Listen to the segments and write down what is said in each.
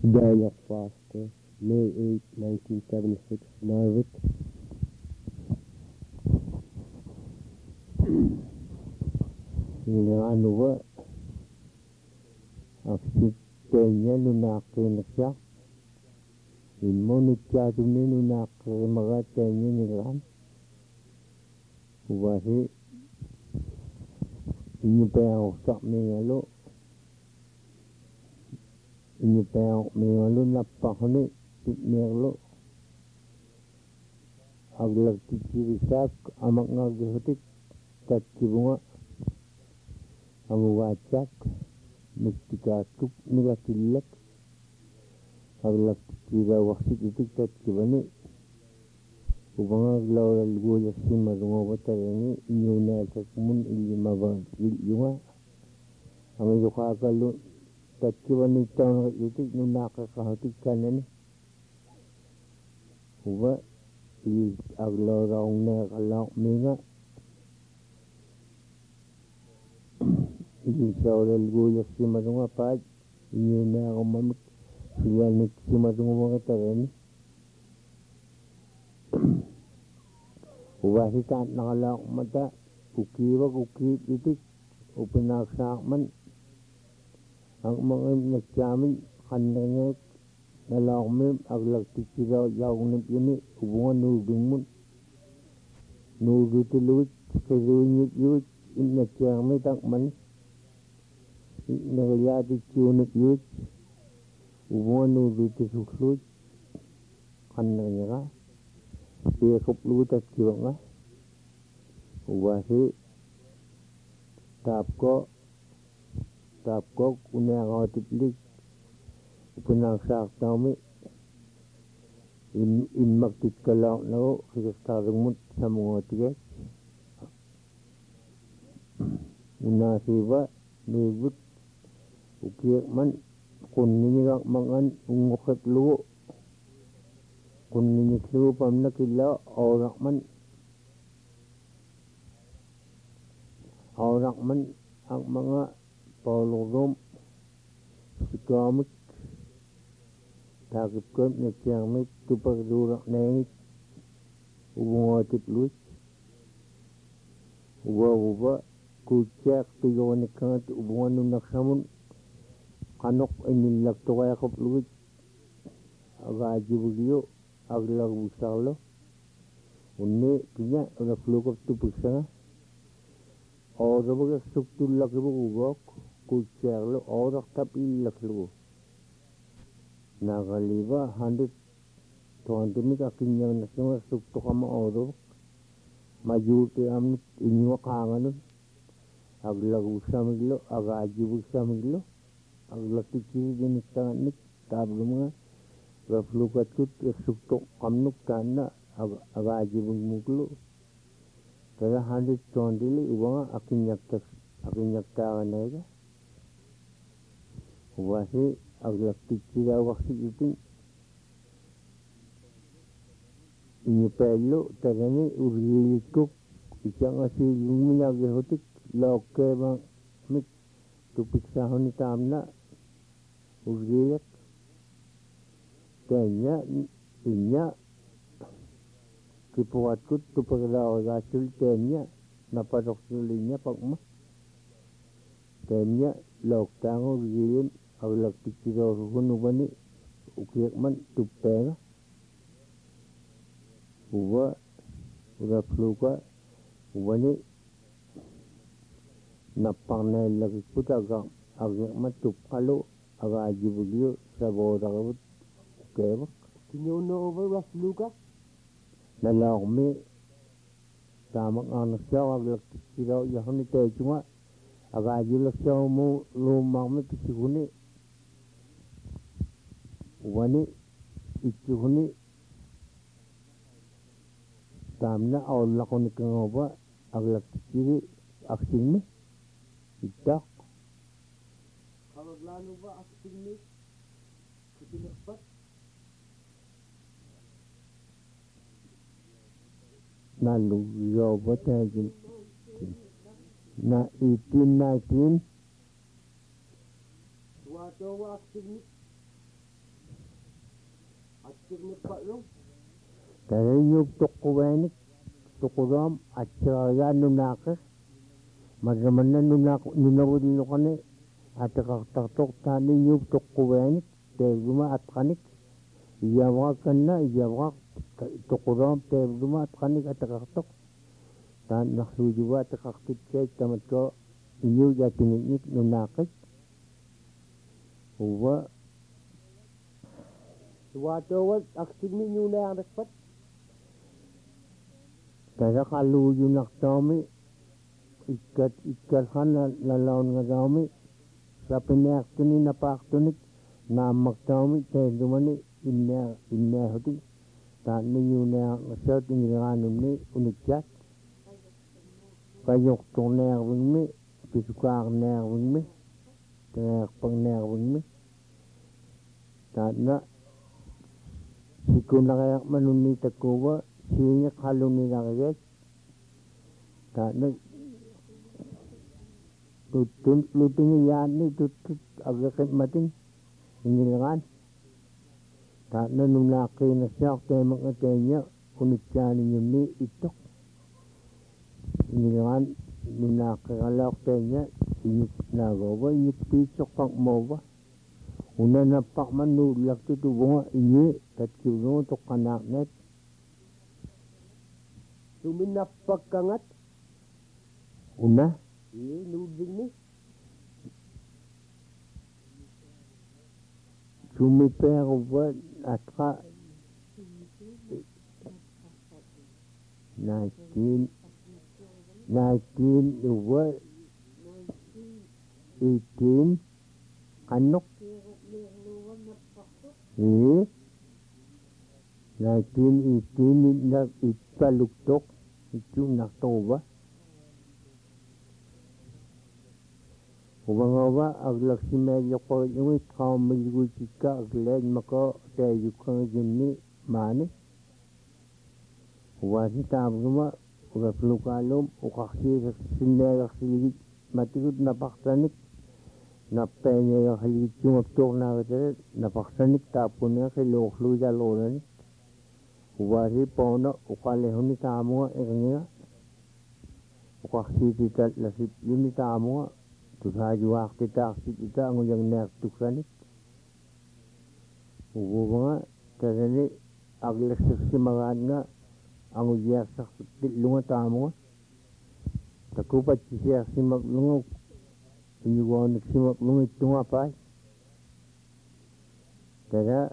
Daniel Foster, May 8, 1976, Norwich. Inanuwa aksitenya nunakinasya imonityadumne nunakimagatenya nilan wahi inyupayang sakmingalo inyupayang mingalo napakani tikmingalo aglag tikirisak amak ngagihotik tatkibunga amuwachak nagtikatuk nigatilak aglag tikira waksit itik tatkibani ubanga glawal goya simarunga watarani inyuna kakmun ilimaba ilyunga amayukakalu tatkibani tawna itik nunaka kahatik kanani uba aglaw raungna kalak minga Isawal goya simarunga pad inyuna kamamik siyanik simarunga wakatarani Wasitan nakalak mata kukiwa kukit itik upinaksaakman ang mga nagsamin kanangag nalakmim aglag tikira yaunip yuni ubungan nudungmun nudutuluit karunyit yut inasyami takman nagalyati tunip yut ubungan nudutusuklut kanangag Dia kuplutat kiwanga wasi tapko unya tiplik upinaksak tami inmaktit kalak nako kikastarumut sa mga tigas unasiba nugut ukiyakman kunninigak mangan ungokit luo kunniniklu pamna kila aurakman ang mga paulogom sikamik takipkot nasyangmik tupagdurak nangit ubungotit luch uba kutsak tuyawanikang at ubungan nung naksamun kanok inilak to kaya kapluch agajibugyo aglag busalo unni pinya una flukop tu pusanga ora baga suktu lakibu ugok kucherlo ora tapi laklu nagaliba 120 mi kakinya nasema suktu kama ora majuti am inyo kanganu aglag busamiglo agajibu samiglo aglag tikiri dinitanganik tablumanga Raflukat kut suktok kamnuk tanna agajibung muklu kaya 120 ubanga akinyakta kanega wasi aglag tikira waksit iting inyupelo tagani urilikuk isang asilung minagahotik lauke bang mit tupiksahon ni tamna urilik Kanya inya kipuatkut tupaglaw gasul kanya napadoksulinya pagma kanya loktango gilin aglag tikiro hunubani ukiyakman tupega uwa urafluka uwani napangna lagiput agakman tupalo agajibugyo sabodagabut Kaya Kinuno over Rafluka? Nalakmi Tamak ang nasyaw Aglak sila Yahan ni tayo chunga Agajulak siya mo Lumang tikihuni Wani Ikihuni Tamna Aulak ko ni kangoba Aglak tikiri Aksing mi Itak Kalaglano ba aksing mi Katinakpat? Nalugaw ba tayo na 1819 Wato aksing mi Atik pak lo. Kaya yung tukuwenik, tukuram, at saka nunakis. Magaman na nunawin ko na at kaktaktok tani yung tukuwenik, teguma at kanik. Iyawa ka na, iyawa tukuram, teguma at kanik at kaktaktok. Tan naksujiwa at kaktit kaya tamat ko inyo yatinik nunakis. Uwa. Suwatawat aksimi nyo na ang respat. Kaya kaluyo naktami, ikat lalaon nga dami, sa pinaktunin na paktunik, na magtami, tayo dumani, inehoti, tani nyo na ang asat, inilanganon ni, unikyat, kayok tong nerving mi, pisukak nerving mi, kaya pang nerving mi, tana, sikun na kaya manunita ko ba, siya kalong nilakagay. Tana, luting yan ni tutut agakit mating. Inilangan. Tana, nung laki na siya, kaya mga kanya, kunityanin yun ni itok. Inilangan, nung nakakalak kanya, inyuk nagawa, inyuk pisok pang mawa. Una na pakman nulak tutubunga inyi, tatkiwang ito kanaknet. Suminapak kangat. Una, Nuding ni. sumipero ba at ka 19 uwa 18 kanok 1918 na ipaluktok ito naktoba Ubangawa aglak si medyo ko yung ikamiligo chika aglen mako tayo kang jimni mani Uwasi tabuma ugalukalom ukaksi sinega silig matigud napaksanik napenya halit yung aktor na kata napaksanik tapon nga kay loklu jalonan Uwasi pono ukalehon ni tamo nga ukaksi titat lasip yun ni tamo Tusaji waktu kita nguyang nek tuksanik. Ugo mga kasani aglas si magan nga ang uyak sa lunga tamo nga. Takupat siya si maglunga inyuwan si maglunga ito nga pa. Kaya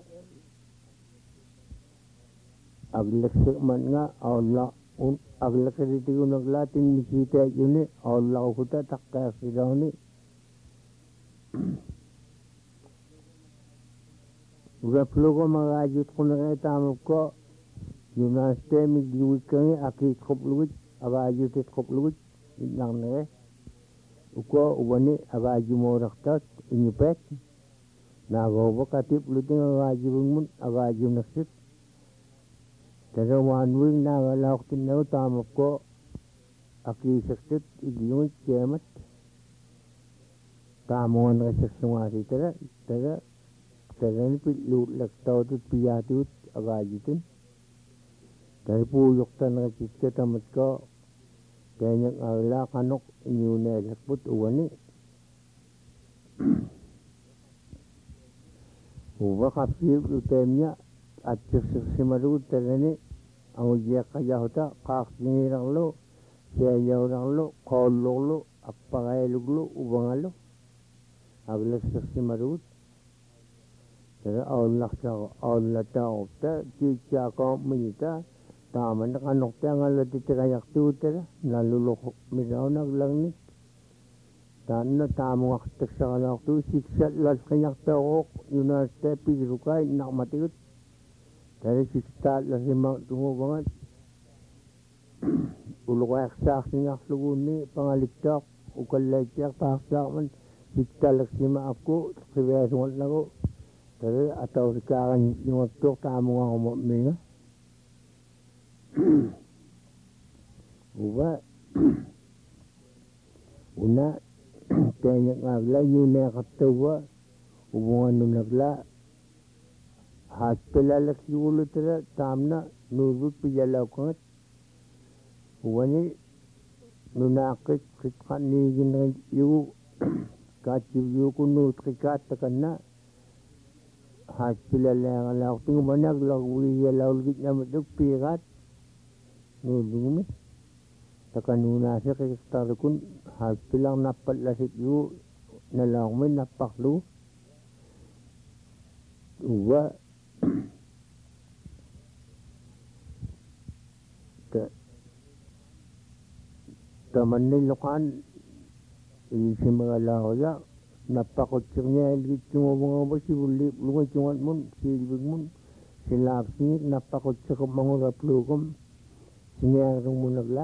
aglas si man nga Allah agla kaditi ko naglating misita yun Allah ko ta takka sidaw ni Ugaplo ko magajut ko na kaya tamo ko yun na stemi giwit kami akit kopluwit agajut it kopluwit lang na uko ubani agaju mo raktat inyupet nagawa katip luting agaju mun agaju nasip Kaya wanwing nagalak tinaw tamo ko akisaksit igiyong kemat tamo nga nagsasungasi taga ni pitlut tao tut piyatut agajitin kaya puyok ta nakikita tamat ko kaya niyang agla kanok inyunay lakput uwani uwa kapsip lutem niya at simarut tagani ang ujiyak kaya hota kaksinirang lo siyayaw ng lo kolong lo apangayalog lo ubangalo aglas simarut taga awla ta okta chicha ko minita tama na kanokta ang alatiti kayak tuta nalulok minaw naglang ni Tana tamo aktak sa kanok siksat las kanyak taok yun na stepi rukay nakmatigot Dari sikta lah simak tunggu banget. Ulu kayak sak sinyak luguni pangaliktak ukal lecek paksak man sikta lah simak aku sebenarnya sungat lagu. Dari atau sekarang yung aktor tamu nga umumina. Uba una kaya ngagla yun na katawa ubungan nung nagla Haspelala kiulutera tamna nurut pijalakongat wani nunakit kitani gin yu kachib yu kunu trikat takana haspelala la ting manak la wi la ulgit namaduk pirat nudumi takanuna se kistarkun haspelang napat la yu nalangmen napaklu uwa taman ni lokan isimagalaw ya napakotsiknya elgit mga basi bulip lunga cungat mun silbig mun silap singit napakotsikap manguraplukom singarang munagla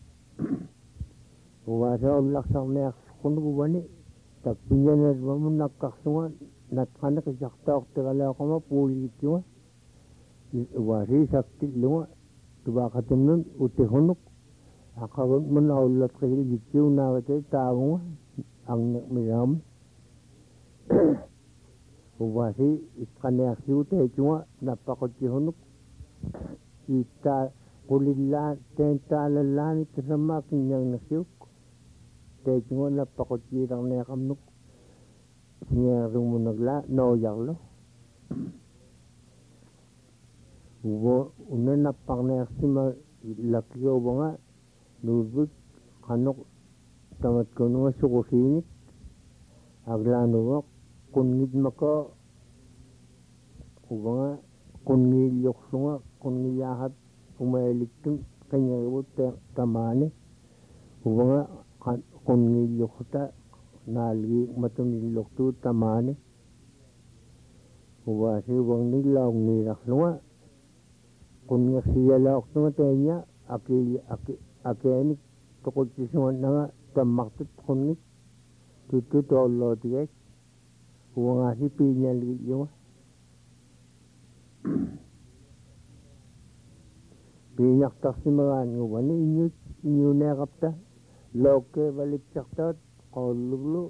wasa ulak sang neak kunu bubani takpinya na mun nakaksungan natkana kajakta oktegala kama puli cunga wasi sakti lunga tubakatim nun utihunuk akaron mun aulat kaya gitiu na kaya taong ang miram wasi iskaneak siute cunga napakotihunuk ita kulila tenta lalani kasama kinyang nasyuk te cunga napakotihang nekamnuk singarong munagla noyaklo ubo una napakneak sima lakyo banga nubik kanok tamat kono sukusinit aglano kunngid maka ubanga kunngil yoksunga kungniyahat umailiktung kanyawut tamani ubanga kunngil yokta nalgi matunil loktu tamani ubasi ubang nilaw niraklunga kunngak siyala oktunga tenya akeni tokot sisuan nga tamaktot kunit tutut Allah tiyak uang asi pinyal yung pinyak taksimaran nguban inyo nekapta loke balik caktat kolulu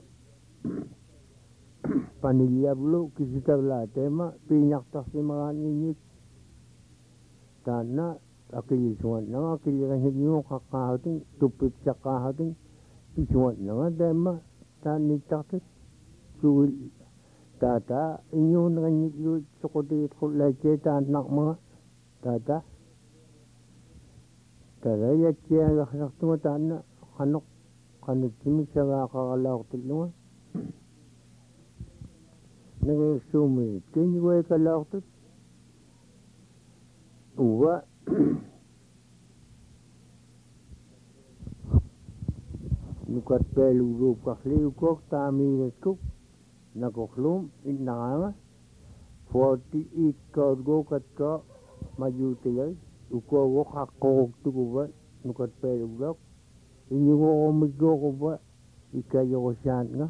panilyablu kisitabla tema pinyak taksimaran inyo tanah akili suan nang akili kan hidup kakahating tupip cakahating pisuan nang dema tan nitakit suul tata inyo nang hidup sokoti kulajeh tan nak mga tata ya cia nak tu tan kanok kanut simi saga kakalak tulunga nang sumi kini gue kalak tu uwa nukat pelu rup kakli ukok tami kuk nakoklum inanga 48 go katka maju tiyay uko wok hakok tukuba nukat pelu blok inyugo omigo kuba ikayo ko siyan nga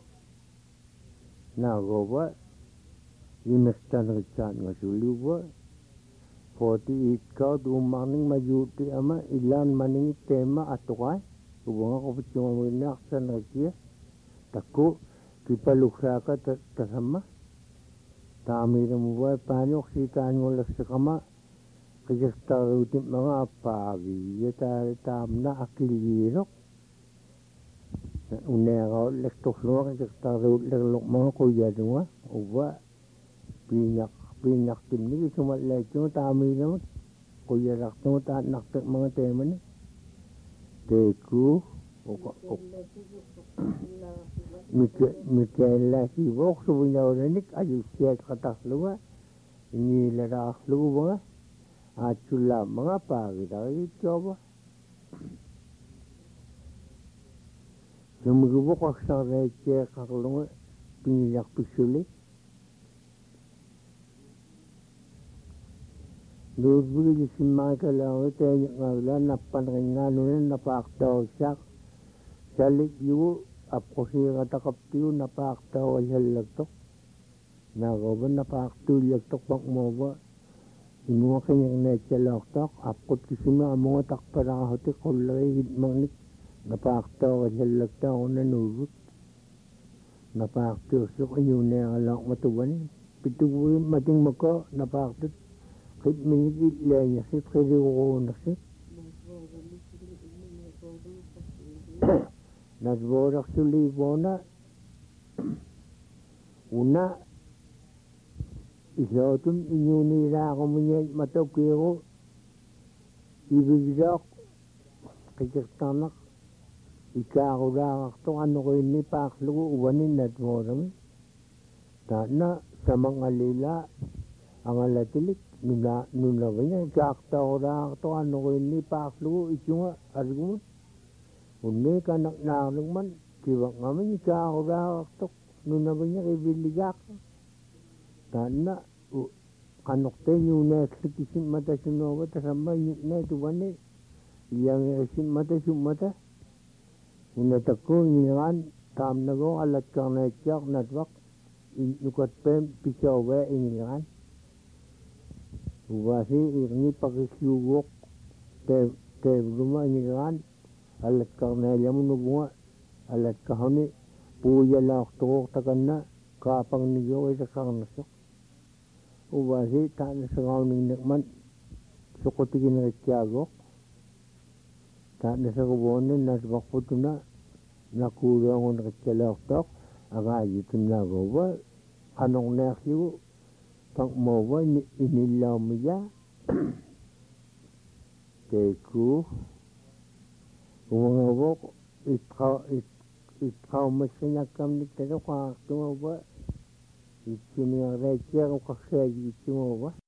nagoba imestan rican nga suluba 48 ka dumaning majuti ama ilan maning tema atukay ubanga ko picunga mo naksan rakia tako kipaluksa ka tasama tami na mo ba paano ksitaan mo laksakama kajastarutin mga apagi yata tamna akilirok unega lektokslo kajastarut leklok mga kuya dunga uba pinyak timni cuma lecung tami naman kuya rakto ta naktek mga tema ni teku Mikaela si wok subunya oranik ayu siat katak luwa ini lara luwa acula mga pagi dari coba semugu kok sare cek kalau pinyak pisuli dulu di sini kalau tanya ngalah napan ringan napaktaw siak salik yu apkosi kata kaptiu napaktaw alhalagtok nagoban napaktu lagtok bang moba imuha kanyang nechalagtok apkot kisima mga takparahoti kulay hidmangnik napaktaw alhalagtok nanurut napaktu suk ayun na alak matuban pituwi mating mako napaktit kit minigit lenya sit kiriwo na sit nasborak suli bona una isotun inyuni ra ko munye matokiro ibigrak kikirtanak ikarurak to ano ko ini paklugo uwanin nasboram na sa mga lila ang alatilik nuna banya kakta ora to ano ko ini paklugo itunga argument unne kanak narungman kiwak ngaman ikarurak to nuna banya kibiligak na kanokte nyune kisim mata sunoba tasamba nyukne tuwane yang kisim mata sumata unatakko ngiran tam nago alat karna chak natwak nukat pem pisawe ingiran ubasi irni pakisyugok te rumah ingiran alat karna yamu nubunga alat kahani puya lak tokok takanna kapang niyo ita karna sok ubasi tak nasagaw ng nikman sukotigin na tiagok tak nasagawonin nasbakputo na nakulong ko nakatsalaktok agayitun na gawa anong nekyo pang mawa inilaw mo ya teku umangawok itkaw masinakam ni tero kaktumawa itiniraykya ko kaksayi itumawa